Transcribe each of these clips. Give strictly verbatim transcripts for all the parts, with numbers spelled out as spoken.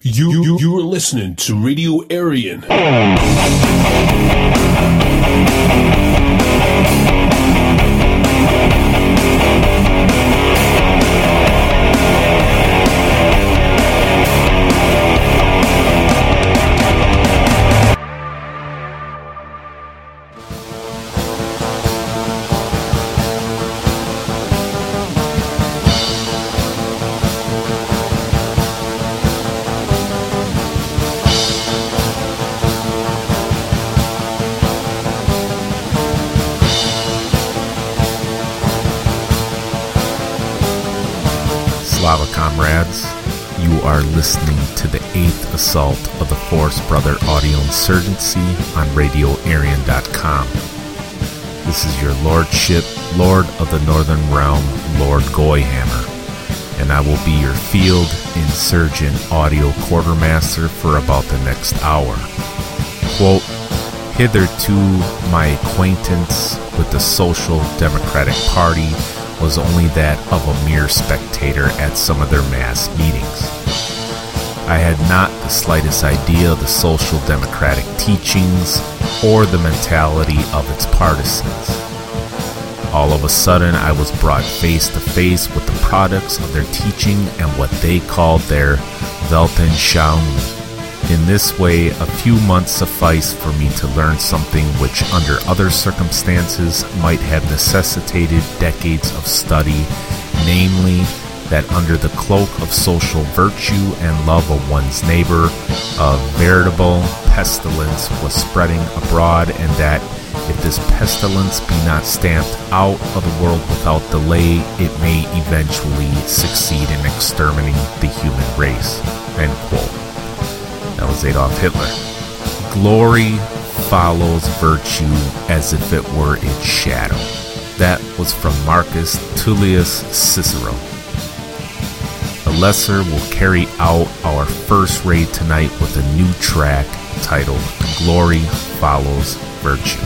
You, you, you are listening to Radio Aryan. Slava comrades, you are listening to the eighth assault of the Force Brother Audio Insurgency on Radio Aryan dot com. This is your Lordship, Lord of the Northern Realm, Lord Goyhammer, and I will be your field insurgent audio quartermaster for about the next hour. Quote, hitherto my acquaintance with the Social Democratic Party was only that of a mere spectator at some of their mass meetings. I had not the slightest idea of the social democratic teachings or the mentality of its partisans. All of a sudden, I was brought face to face with the products of their teaching and what they called their Weltanschauung. In this way, a few months sufficed for me to learn something which, under other circumstances, might have necessitated decades of study, namely, that under the cloak of social virtue and love of one's neighbor, a veritable pestilence was spreading abroad, and that if this pestilence be not stamped out of the world without delay, it may eventually succeed in exterminating the human race. End quote. That was Adolf Hitler. Glory follows virtue as if it were its shadow. That was from Marcus Tullius Cicero. The Lesser will carry out our first raid tonight with a new track titled Glory Follows Virtue.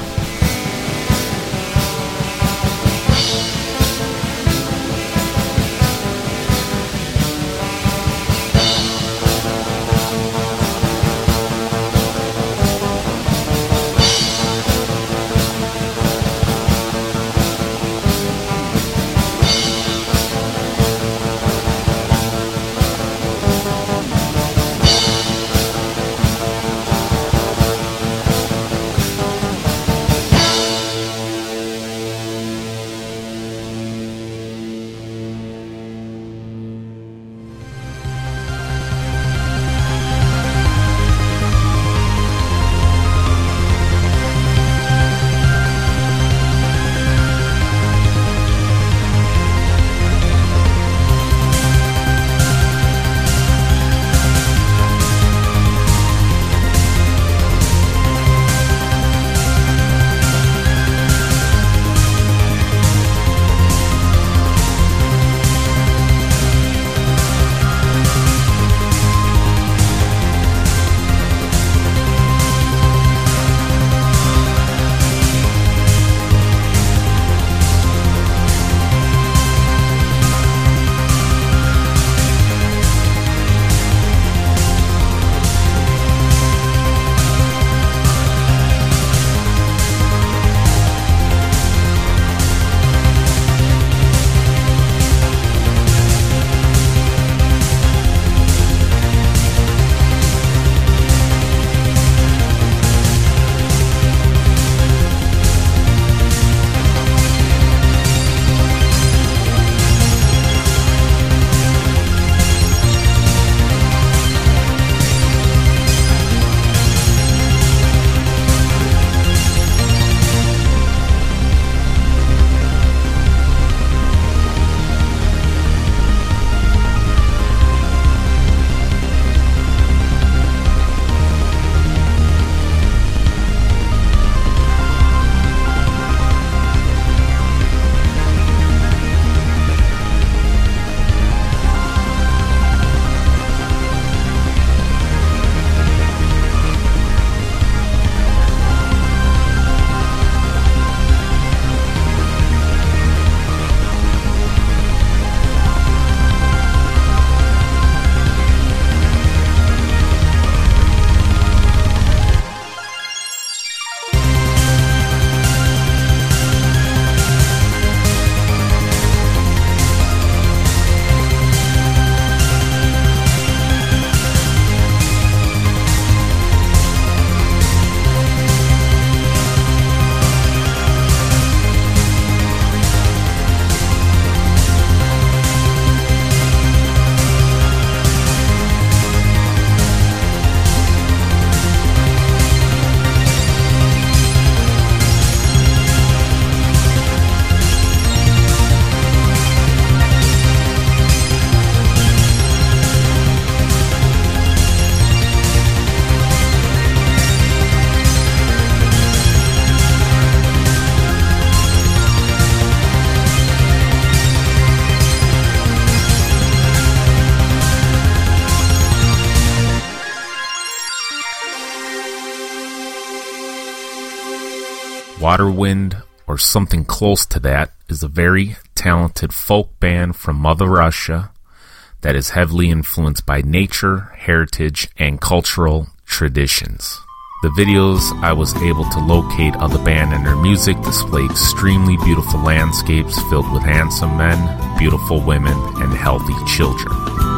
Waterwind, or something close to that, is a very talented folk band from Mother Russia that is heavily influenced by nature, heritage, and cultural traditions. The videos I was able to locate of the band and their music display extremely beautiful landscapes filled with handsome men, beautiful women, and healthy children.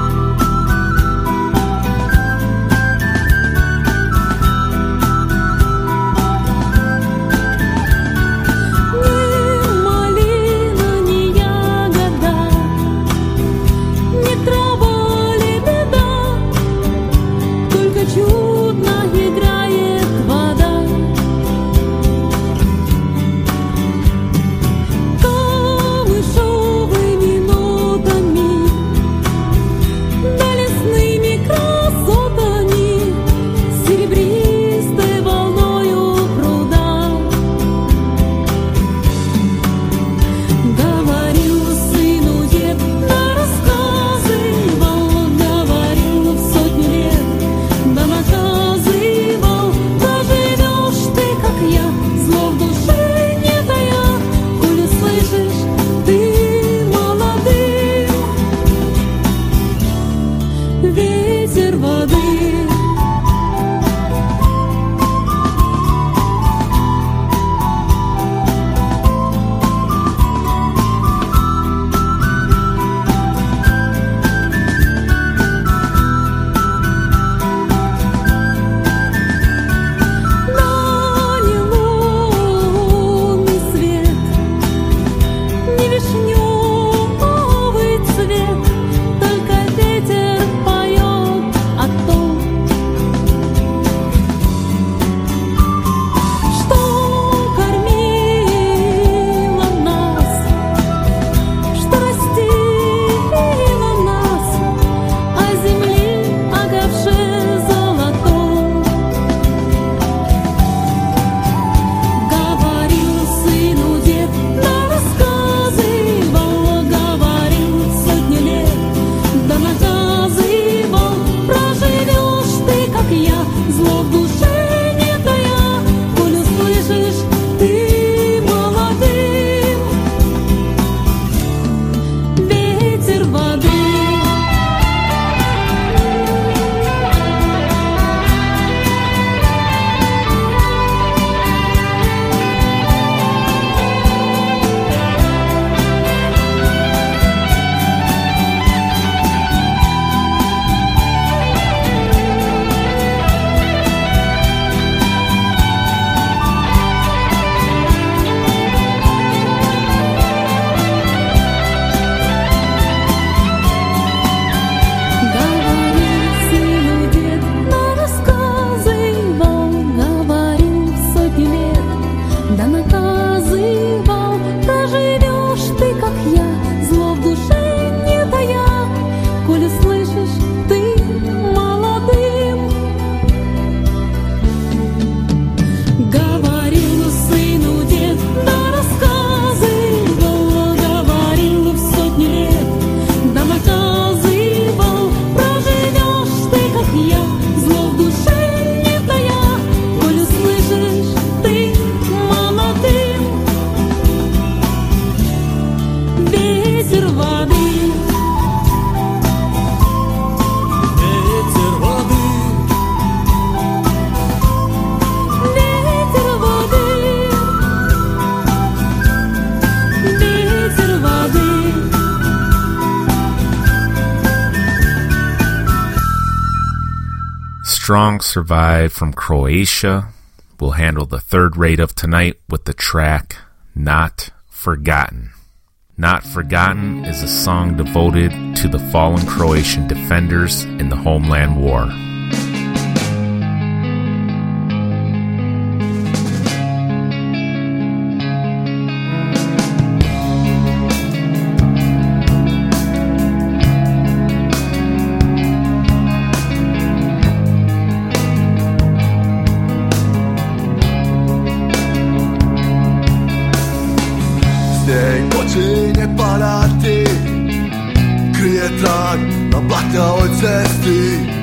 Strong Survive from Croatia will handle the third rate of tonight with the track Not Forgotten. Not Forgotten is a song devoted to the fallen Croatian defenders in the Homeland War.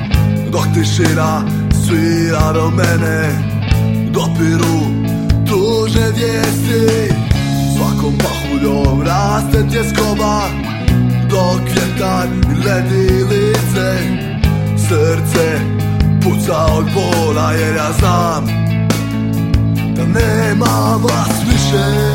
Tišina svira do mene, dopiru tu tužne vijesti. Svakom pahuljom raste tjeskoba, dok vjetar ledi lice. Srce puca od bola jer ja znam da nema vas više.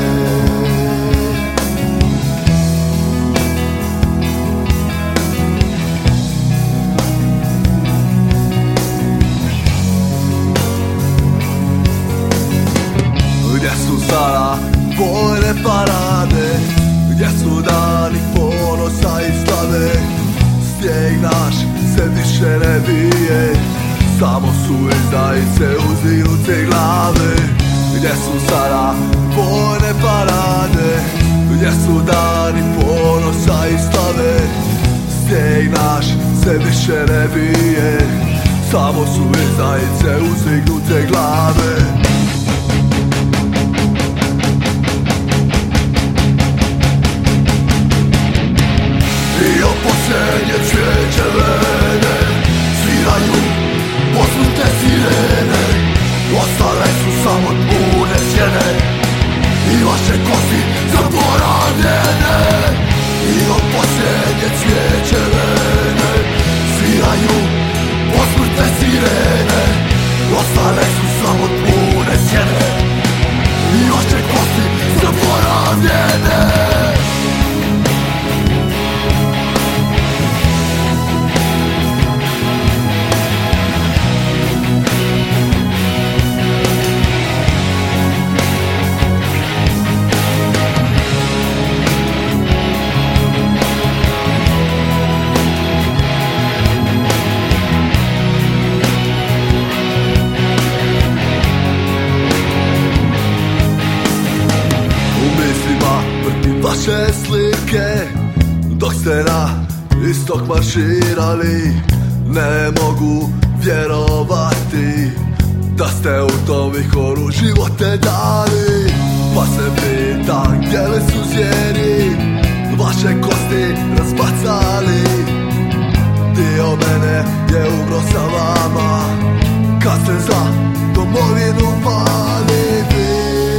Gdje su sada vojne parade, gdje su dani ponosa i slave? Snijeg naš se više ne bije, samo su izdajice uzdignute glave. Gdje su sada vojne parade, gdje su dani ponosa i slave? Snijeg naš se više ne bije, samo su izdajice uzdignute glave. I od posljednje cvijeće vene sviraju posnute sirene. Ostale su samo pune sjene i vaše kosti zaboravljene. I od posljednje cvijeće vene sviraju posnute sirene. Ostale su samo pune sjene i vaše kosti zaboravljene. Vaše slike dok ste na istok marširali, ne mogu vjerovati da ste u tom vihoru živote dali. Pa se pitam gdje li su zvijeri vaše kosti razbacali. Dio mene je umro sa vama kad ste za domovinu pali vi.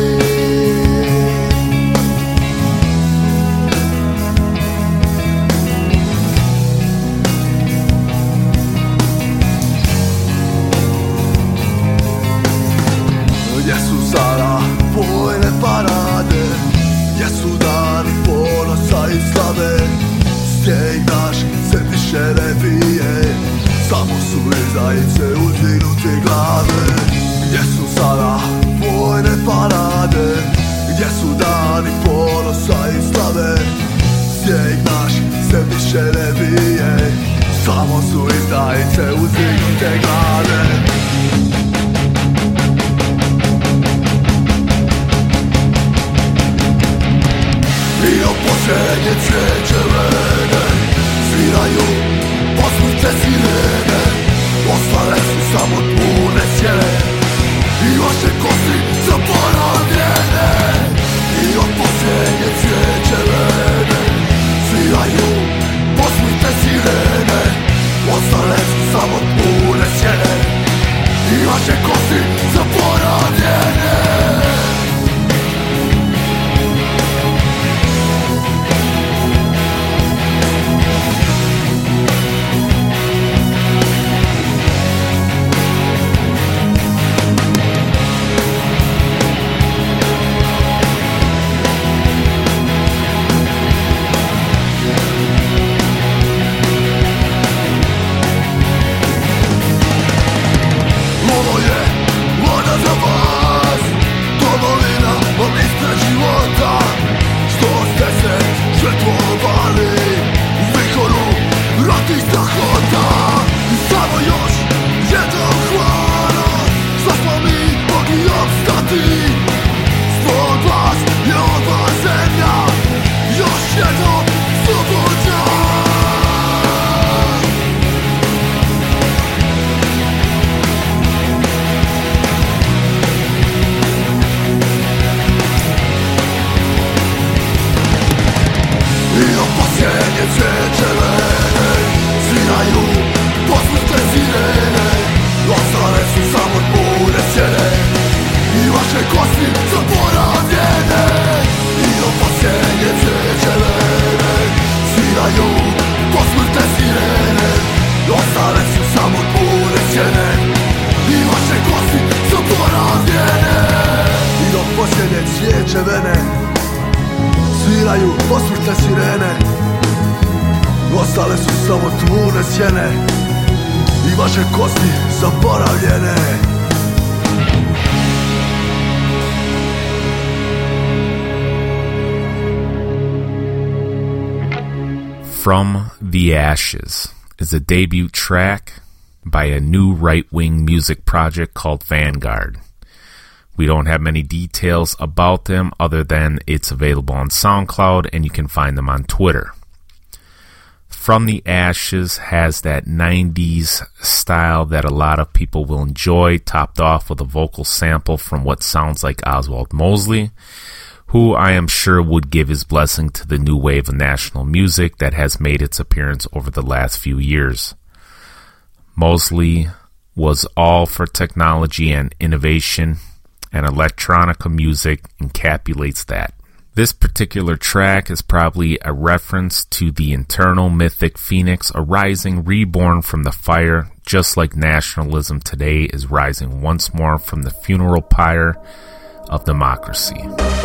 Gdje su sada vojne parade, gdje su dani ponosa i slave? Snijeg naš se više ne bije, samo su izdajice uzdignute glave. Gdje su sada vojne parade, gdje su dani ponosa i slave? Snijeg naš se više ne bije, samo su izdajice uzdignute glave. I od posljednje cvijeće vene sviraju posnute sirene. Ostale su samo pune sjene i vaše kosti zaboravljene. I od posljednje cvijeće vene sviraju posnute sirene. Ostale su samo pune sjene i vaše kosti zaboravljene. svijeće vene, sviraju posmrtne sirene, ostale su samo tmurne sjene i vaše kosti zaboravljene. From the Ashes is a debut track by a new right-wing music project called Vanguard. We don't have many details about them other than it's available on SoundCloud and you can find them on Twitter. From the Ashes has that nineties style that a lot of people will enjoy, topped off with a vocal sample from what sounds like Oswald Mosley, who I am sure would give his blessing to the new wave of national music that has made its appearance over the last few years. Mosley was all for technology and innovation, and electronica music encapsulates that. This particular track is probably a reference to the eternal mythic phoenix arising reborn from the fire, just like nationalism today is rising once more from the funeral pyre of democracy.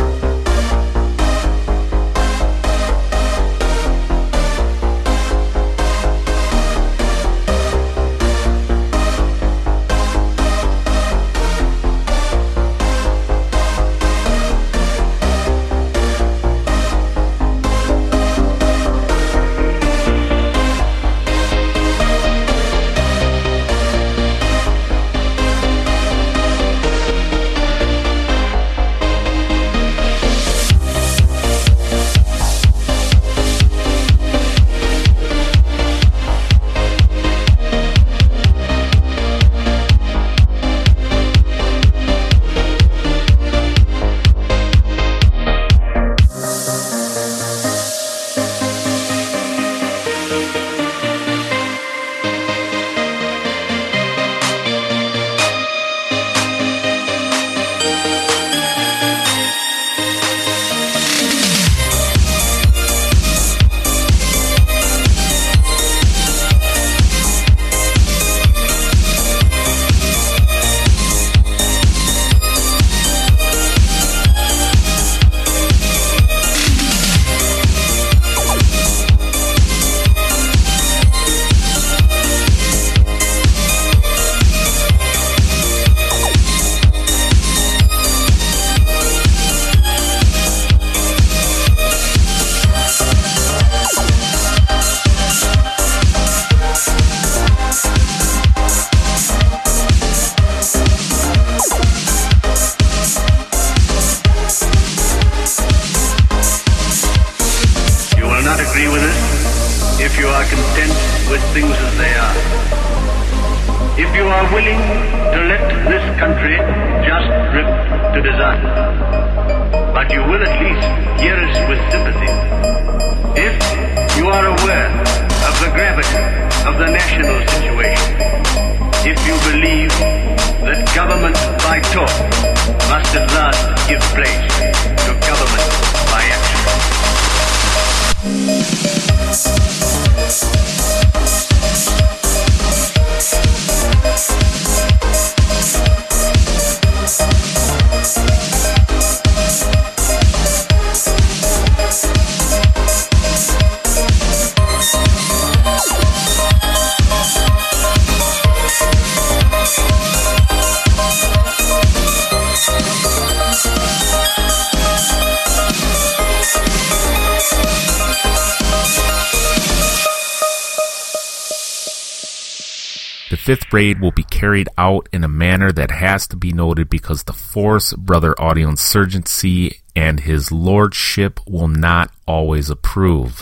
Fifth Raid will be carried out in a manner that has to be noted because the Force Brother Audio Insurgency and his lordship will not always approve.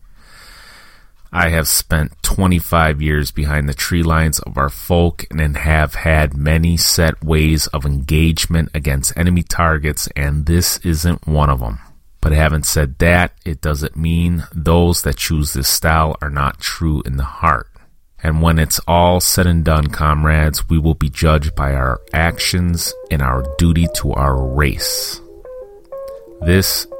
I have spent twenty-five years behind the tree lines of our folk and have had many set ways of engagement against enemy targets, and this isn't one of them. But having said that, it doesn't mean those that choose this style are not true in the heart. And when it's all said and done, comrades, we will be judged by our actions and our duty to our race. This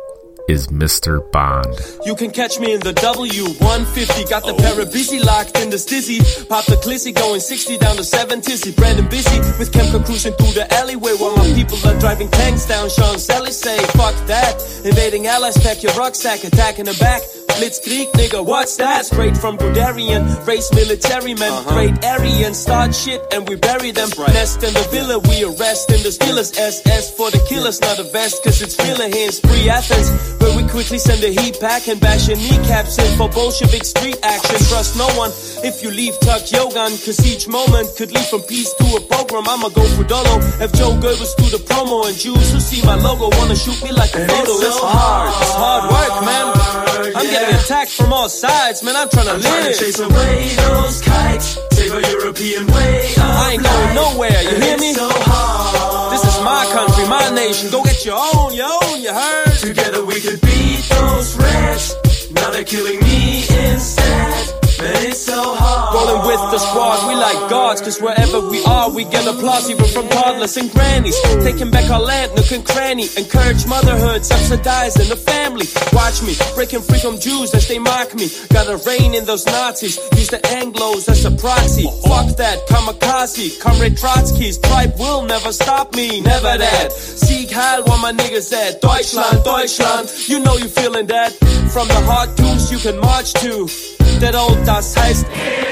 is Mister Bond. You can catch me in the W one fifty. Got the Parabisi locked in the stizzy. Pop the clissy going sixty down to seven tizzy. Brandon busy with Kemka cruising through the alleyway while my people are driving tanks down Champs-Élysées. Fuck that. Invading allies, pack your rucksack, attacking the back. Blitzkrieg, nigga, what's that? Straight from Guderian, race military men, uh-huh. Great Aryan, start shit and we bury them. Right. Nest in the villa, we arrest in the Steelers. S S for the killers, not a vest, cause it's realer here in Spree Athens, where we quickly send a heat pack and bash your kneecaps in for Bolshevik street action. Trust no one if you leave Tuck Yogan, cause each moment could lead from peace to a pogrom. I'ma go for Dolo if Joe Goebbels do the promo, and Jews who see my logo wanna shoot me like a photo. It's, so it's hard, it's hard work, man. I'm yeah. getting attacked from all sides, man. I'm trying to I'm live. Trying to chase away those kites, save a European way of I ain't going nowhere, you and hear me? So hard. This is my country, my nation. Go get your own, your own, you heard? Together we could beat those reds. Now they're killing me instead. Man, it's so hard. Rolling with the squad, we like gods, cause wherever we are, we get applause even from toddlers and grannies. Taking back our land, nook and cranny. Encourage motherhood, subsidizing the family. Watch me, breaking free from Jews as they mock me. Gotta rein in those Nazis, use the Anglos as a proxy. Fuck that, kamikaze, Comrade Trotsky's tribe will never stop me, never that. Sieg Heil, where my niggas at? Deutschland, Deutschland, you know you feeling that. From the hard tunes you can march to. That old Das heißt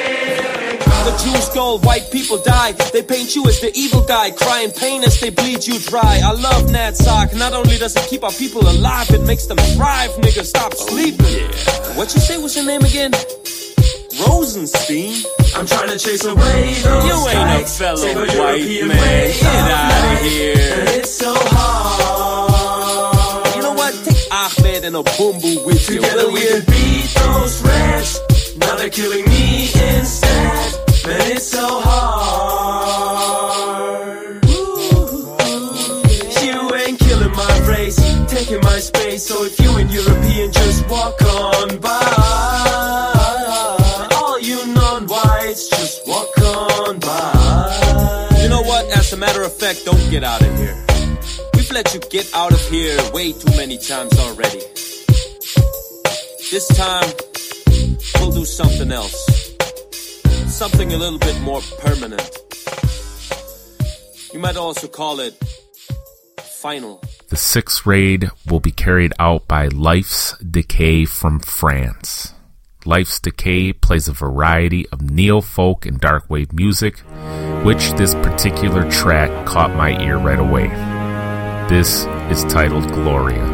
the Jews go, white people die. They paint you as the evil guy, crying pain as they bleed you dry. I love Nadsok, not only does it keep our people alive, it makes them thrive, nigga, stop sleeping. Oh, yeah. What you say was your name again? Rosenstein? I'm trying to chase away those You ain't kites, a fellow save a white European man, way get out of here. And it's so hard. You know what, take Ahmed and a boom boo with you, Together will we you? could beat those reds. Now they're killing me instead. Man, it's so hard. Ooh, you ain't killing my race, taking my space. So if you ain't European, just walk on by. All you non-whites, just walk on by. You know what? As a matter of fact, don't get out of here. We've let you get out of here way too many times already. This time, we'll do something else. Something a little bit more permanent. You might also call it final. The sixth raid will be carried out by Life's Decay from France. Life's Decay plays a variety of neo-folk and dark wave music, which this particular track caught my ear right away. This is titled Gloria.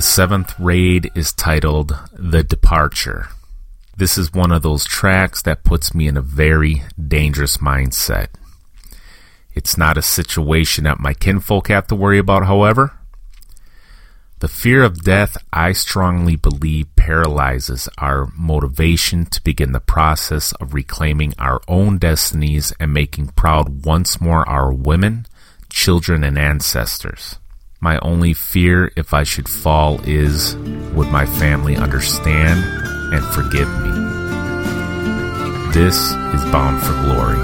seventh raid is titled The Departure. This is one of those tracks that puts me in a very dangerous mindset. It's not a situation that my kinfolk have to worry about, however. The fear of death, I strongly believe, paralyzes our motivation to begin the process of reclaiming our own destinies and making proud once more our women, children, and ancestors. My only fear, if I should fall, is, would my family understand and forgive me? This is Bound for Glory.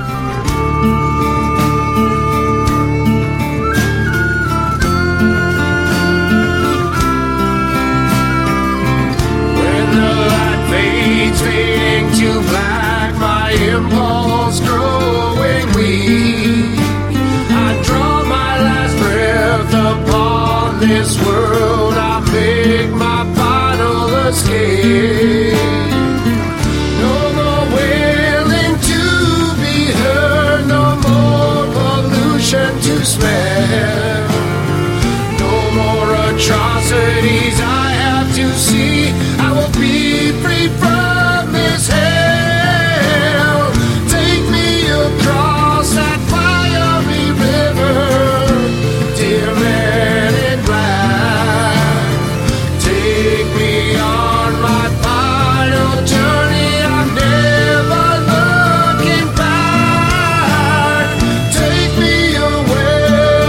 Fading to black, my impulse growing weak. I draw my last breath upon this world. I make my final escape. No more wailing to be heard, no more pollution to smell, no more atrocities I have to see. I will be free from this hell. Take me across that fiery river, dear man in black. Take me on my final journey. I'm never looking back. Take me away.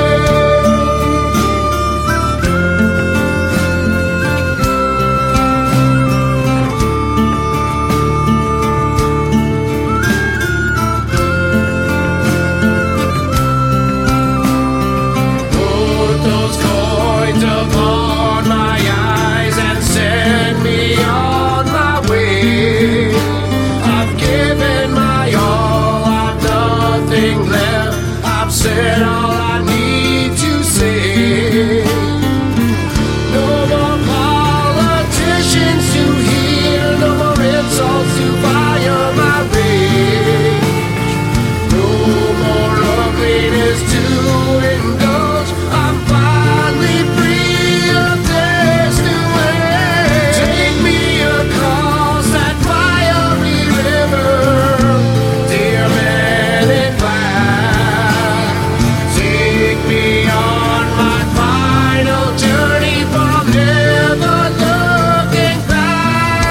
Upon my eyes and send me on my way. I've given my all, I've nothing left. I've said all I need to say. No more politicians to hear, no more insults to fire my rage. No more ugliness to indulge. I'm finally free of this new way. Take me across that fiery river, dear man in black. Take me on my final journey, for I'm never looking back.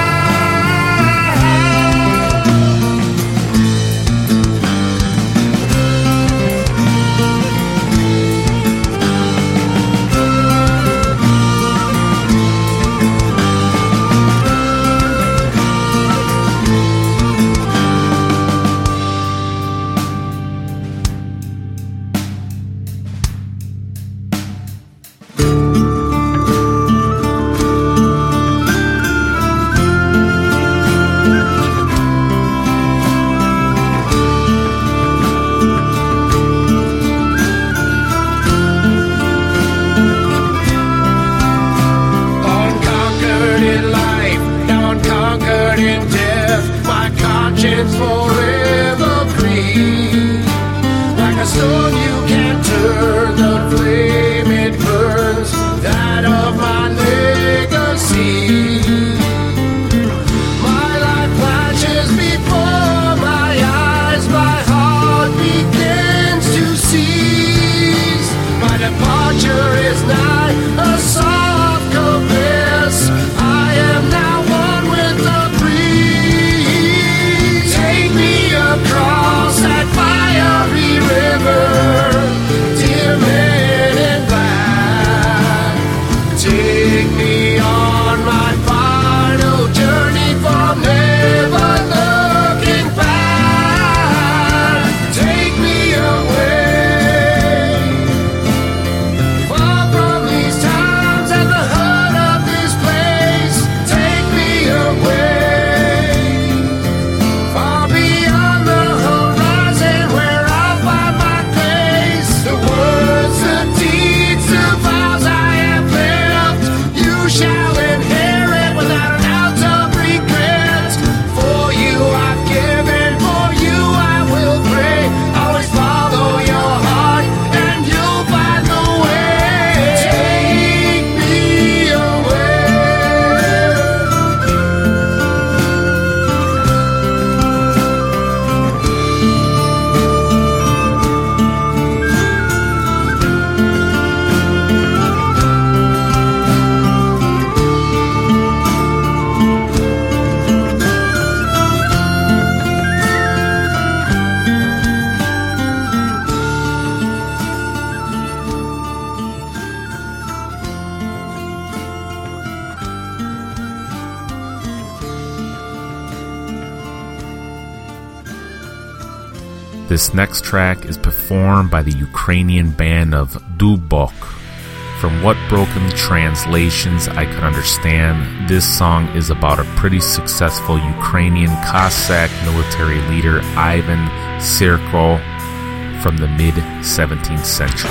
Unconquered in life, now unconquered in death. My conscience forever free. Like a stone you can't turn, the flame it burns, that of my legacy. My life flashes before my eyes, my heart begins to seize. My departure is nigh, a soft caress. I am now one with the breeze. Take me across that fiery river, dear man in black. Take me on my final journey, for I'm never looking back. Take me away, far from these times This next track is performed by the Ukrainian band of Dubok. From what broken translations I could understand, this song is about a pretty successful Ukrainian Cossack military leader Ivan Sirko from the mid-seventeenth century.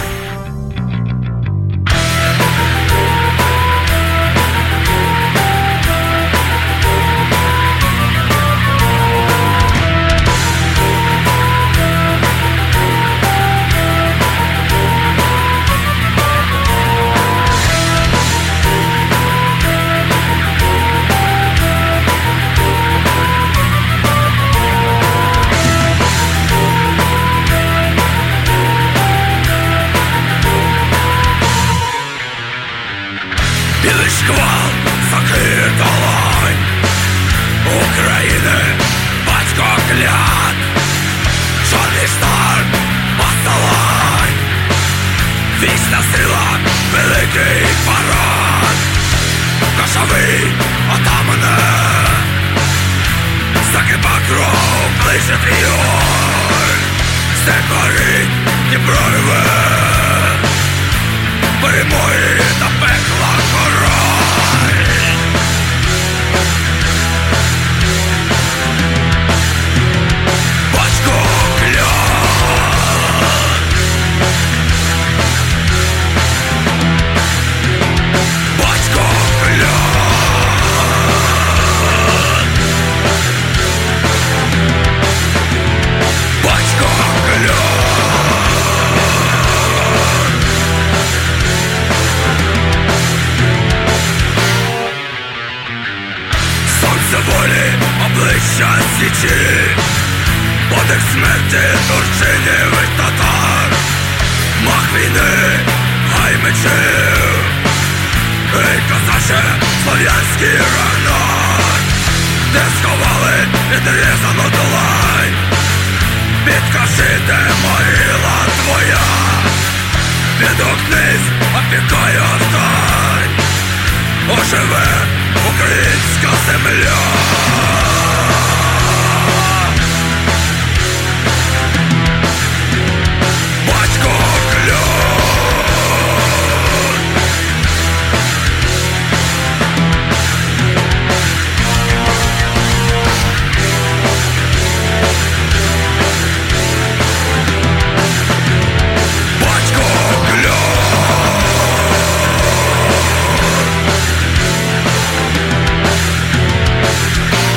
Батько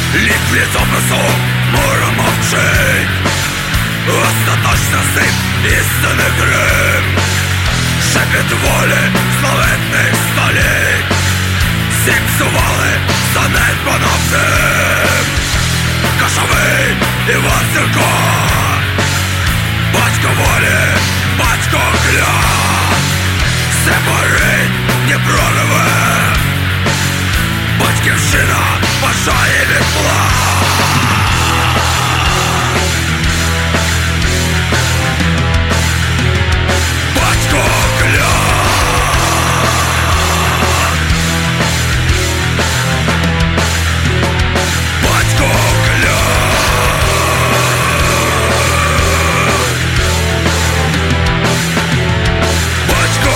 Nikt nie zapisał, mora mowczyń. Ostateczny syp, istny grym. Szepiet woli, sławetnych stali. Zepsuwali, zanedbanowcem. Kaszowy i Wasylko. Батько волі, батько клян. Все горить, не прорве. Батьківщина бажає відпла. Батько клян. Батько клян. Батько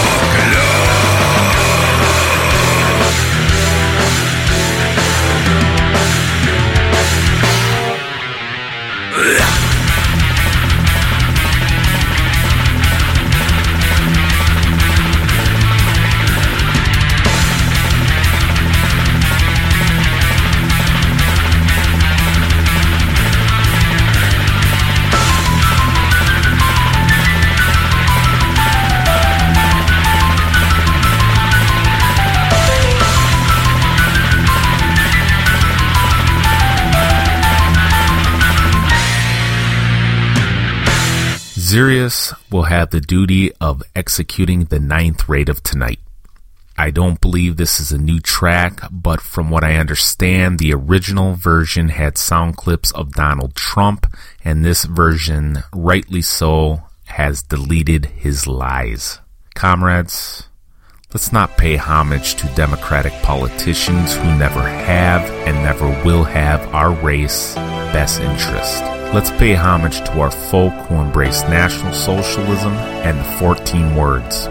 Xerius will have the duty of executing the ninth raid of tonight. I don't believe this is a new track, but from what I understand, the original version had sound clips of Donald Trump, and this version, rightly so, has deleted his lies. Comrades, let's not pay homage to Democratic politicians who never have and never will have our race best interest. Let's pay homage to our folk who embrace National Socialism and the fourteen words.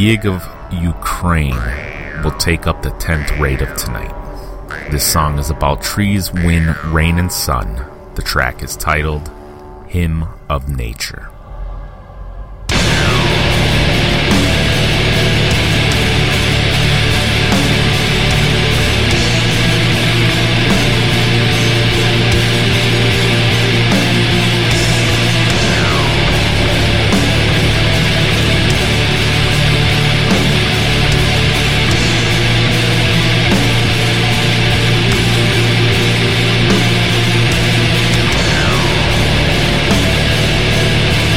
Yig of Ukraine will take up the tenth raid of tonight. This song is about trees, wind, rain, and sun. The track is titled Hymn of Nature. Now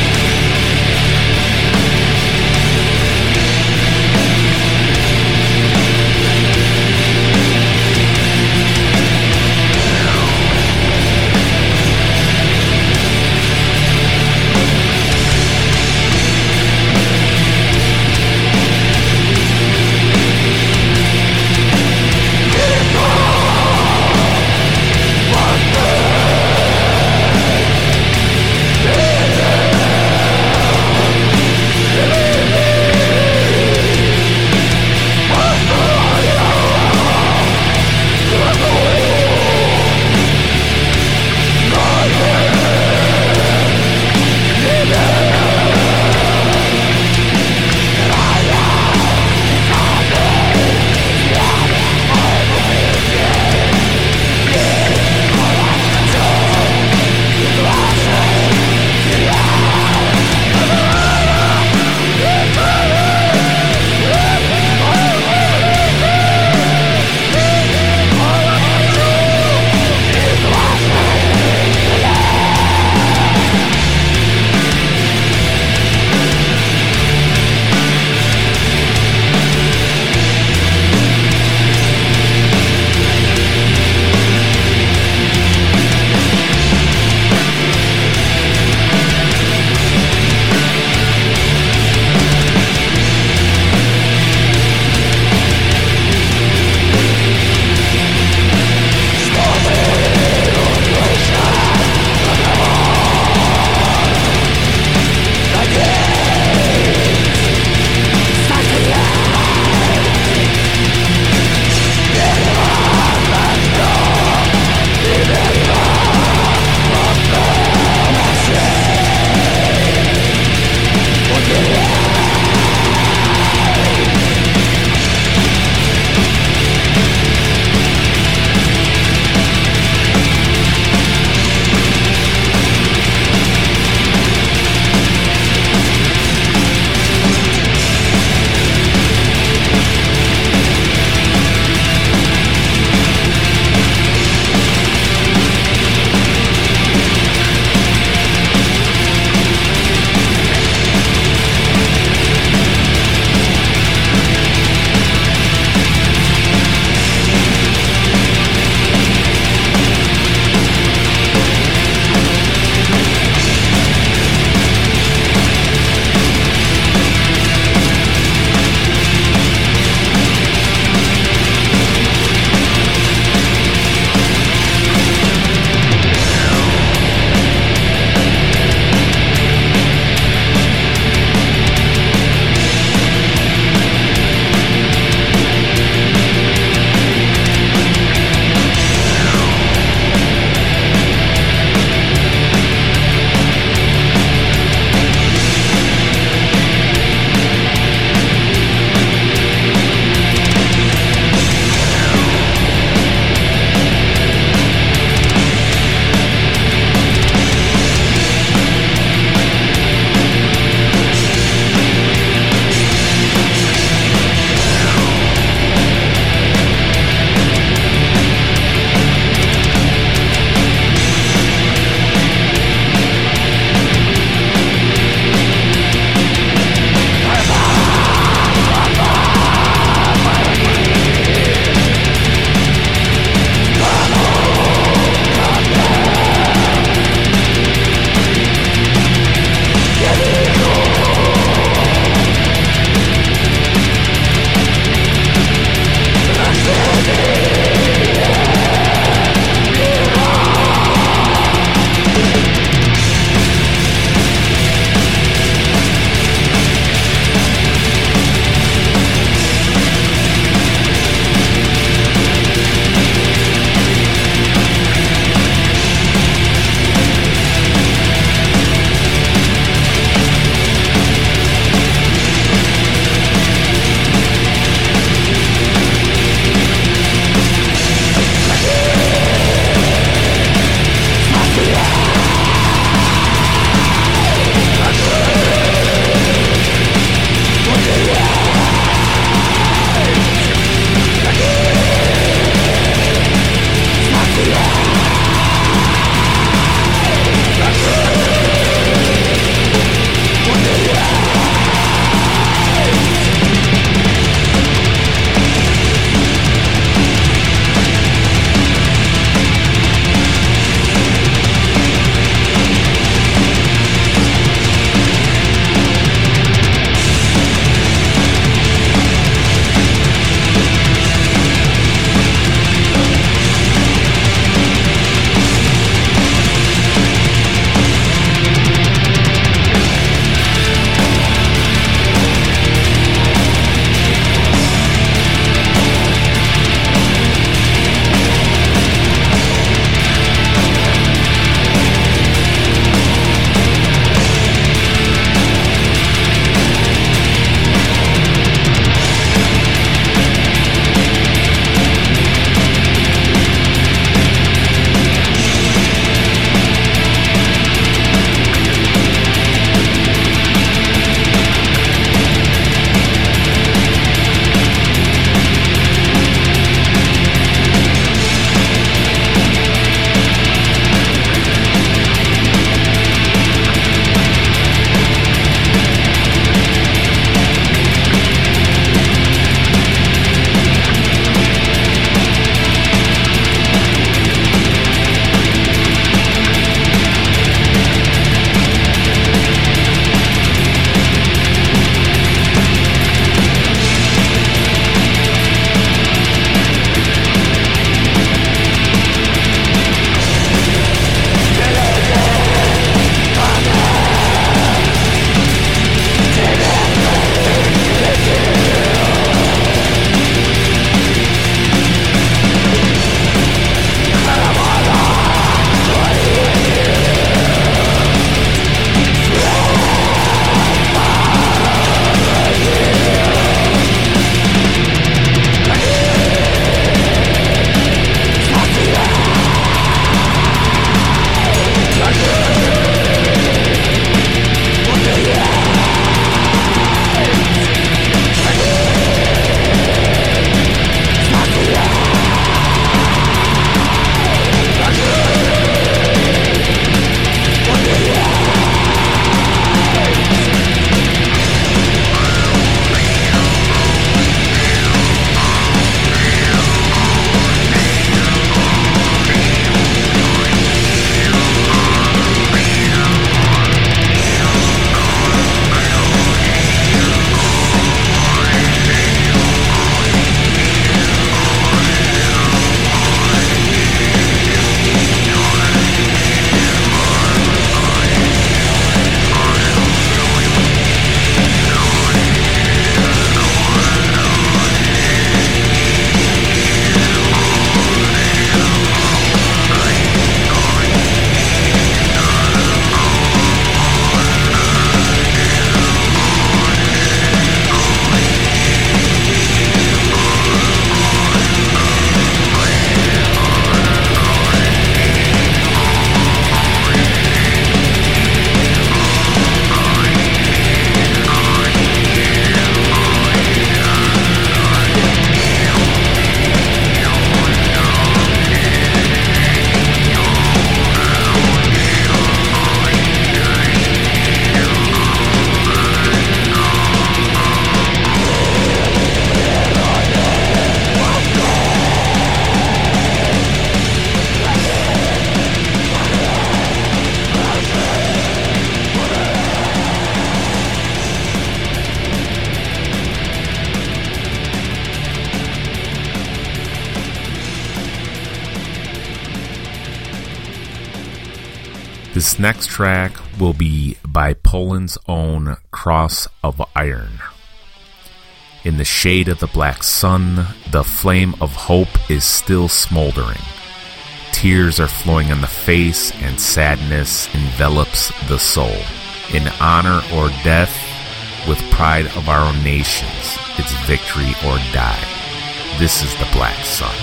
This next track will be by Poland's own Cross of Iron. In the shade of the black sun, the flame of hope is still smoldering. Tears are flowing on the face, and sadness envelops the soul. In honor or death, with pride of our own nations, it's victory or die. This is the Black Sun.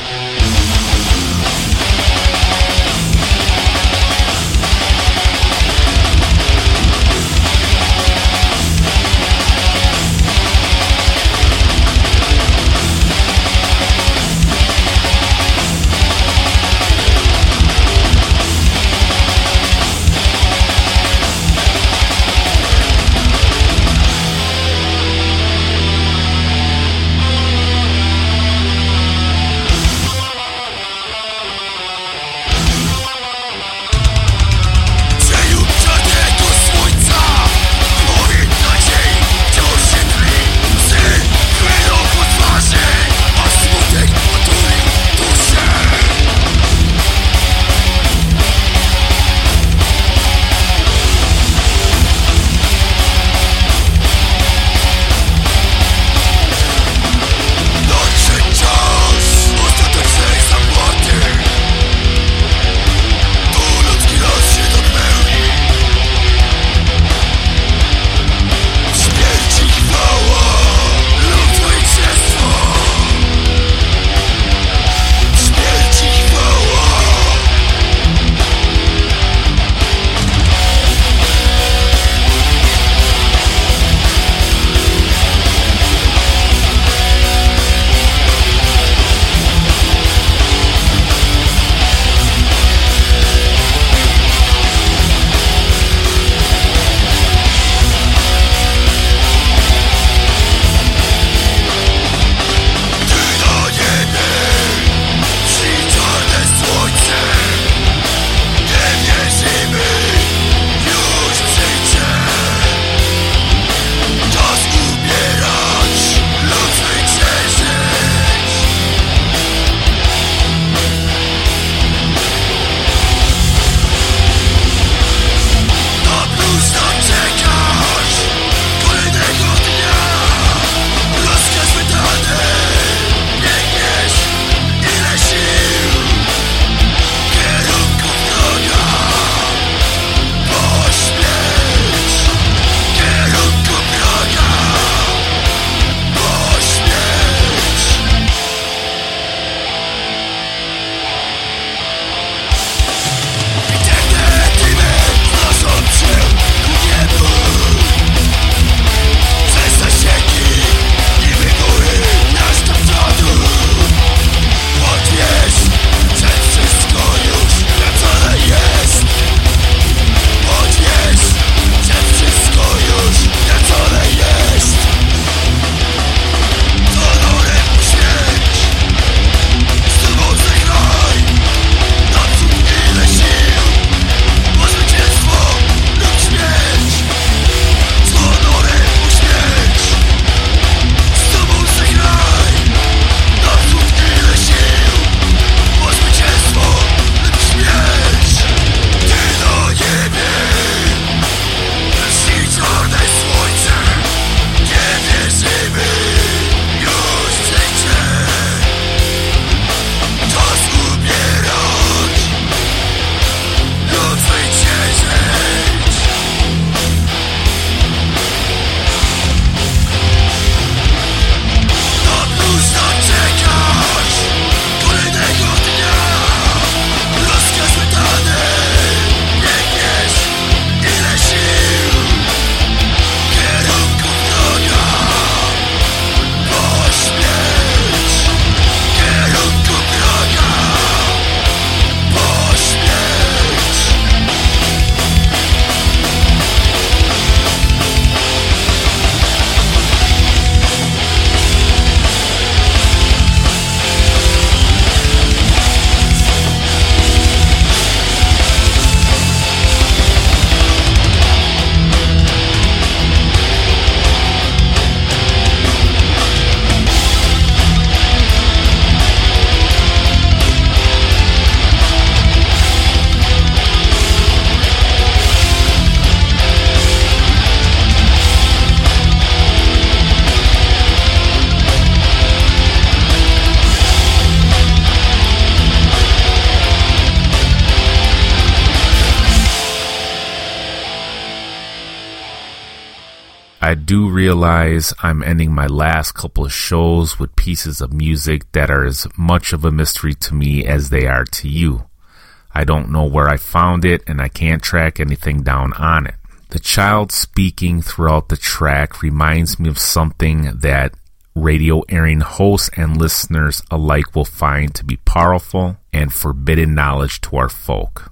I do realize I'm ending my last couple of shows with pieces of music that are as much of a mystery to me as they are to you. I don't know where I found it, and I can't track anything down on it. The child speaking throughout the track reminds me of something that Radio Aryan hosts and listeners alike will find to be powerful and forbidden knowledge to our folk.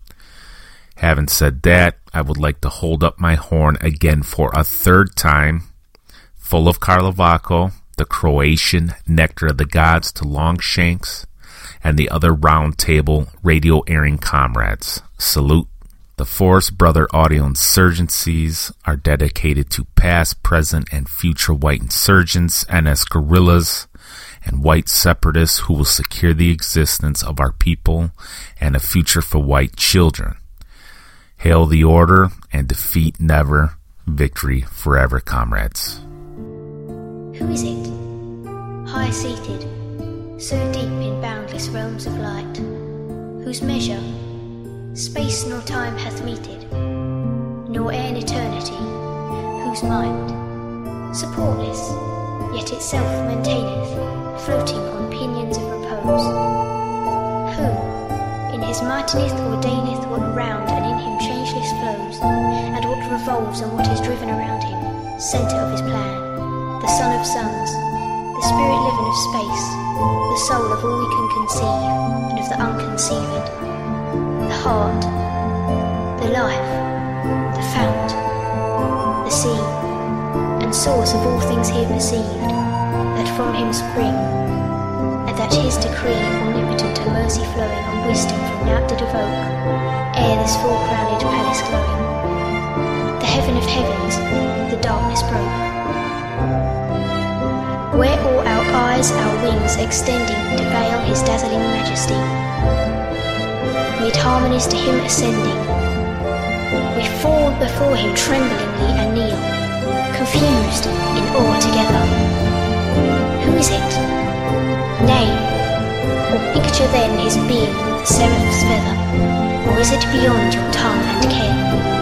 Having said that, I would like to hold up my horn again for a third time, full of Karlovako, the Croatian nectar of the gods to Longshanks, and the other round table Radio Aryan comrades. Salute. The Forest Brother audio insurgencies are dedicated to past, present, and future white insurgents, N S guerrillas, and white separatists who will secure the existence of our people and a future for white children. Hail the order, and defeat never, victory forever, comrades. Who is it, high-seated, so deep in boundless realms of light, whose measure space nor time hath meted, nor e'en eternity, whose mind, supportless, yet itself maintaineth, floating on pinions of repose, who, in his mightiness ordaineth what round and in him changeless flows, and what revolves and what is driven around him, centre of his plan, the son of suns, the spirit living of space, the soul of all we can conceive, and of the unconceived, the heart, the life, the fount, the sea, and source of all things here perceived, that from him spring, and that his decree omnipotent and mercy flowing on wisdom from out did evoke, ere this four-crowned palace glowing, the heaven of heavens, the darkness broke. Where all our eyes, our wings extending to veil his dazzling majesty, mid harmonies to him ascending, we fall before him tremblingly and kneel, confused in awe together. Who is it? Name, or picture then his being with the seraph's feather, or is it beyond your tongue and ken?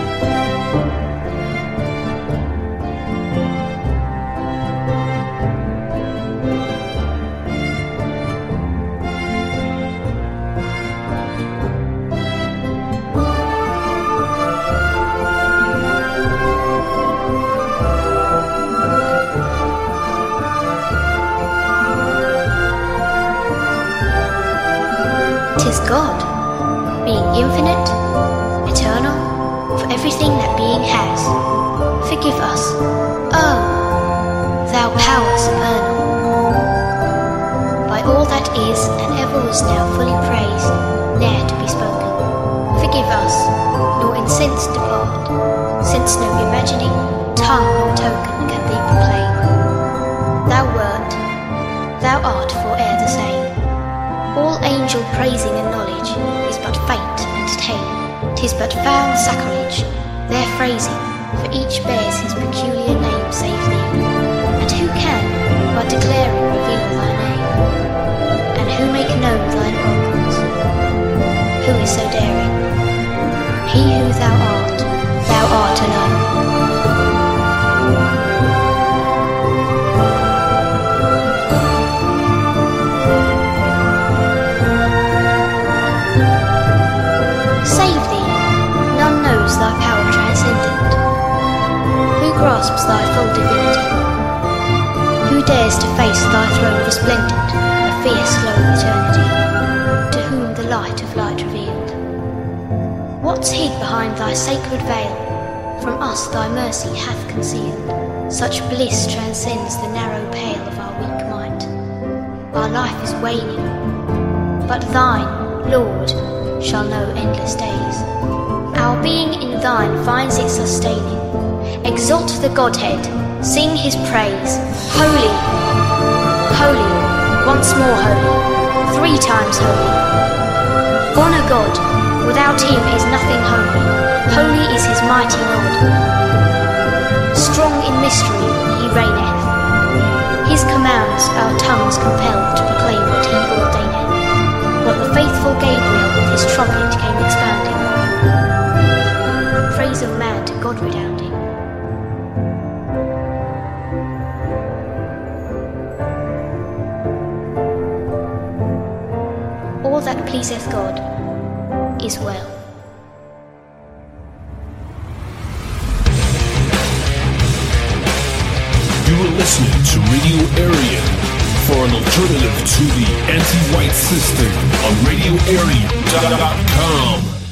God, being infinite, eternal, for everything that being has. Forgive us, oh, thou power supernal, by all that is and ever was now fully praised, ne'er to be spoken. Forgive us, nor in sense depart, since no imagining, tongue nor token can thee proclaim. Thou wert, thou art for e'er the same. All angel praising and knowledge is but faint and tame. 'Tis but foul sacrilege, their phrasing, for each bears his peculiar name save thee. And who can, but declaring, reveal thy name? And who make known thine oracles? Who is so daring? He who thou art, thou art alone. Thy power transcendent, who grasps thy full divinity, who dares to face thy throne resplendent, a fierce glow of eternity, to whom the light of light revealed. What's hid behind thy sacred veil, from us thy mercy hath concealed? Such bliss transcends the narrow pale of our weak mind. Our life is waning, but thine, Lord, shall know endless days. Our being in thine finds it sustaining. Exalt the Godhead, sing his praise. Holy, holy, once more holy, three times holy. Honour God, without him is nothing holy. Holy is his mighty Lord. Strong in mystery he reigneth. His commands our tongues compel to proclaim what he ordaineth. What the faithful Gabriel with his trumpet came expounding. Praise of man to God redounding. that pleaseth God is well. You are listening to Radio Aryan for an alternative to the anti-white system on radio aryan dot com.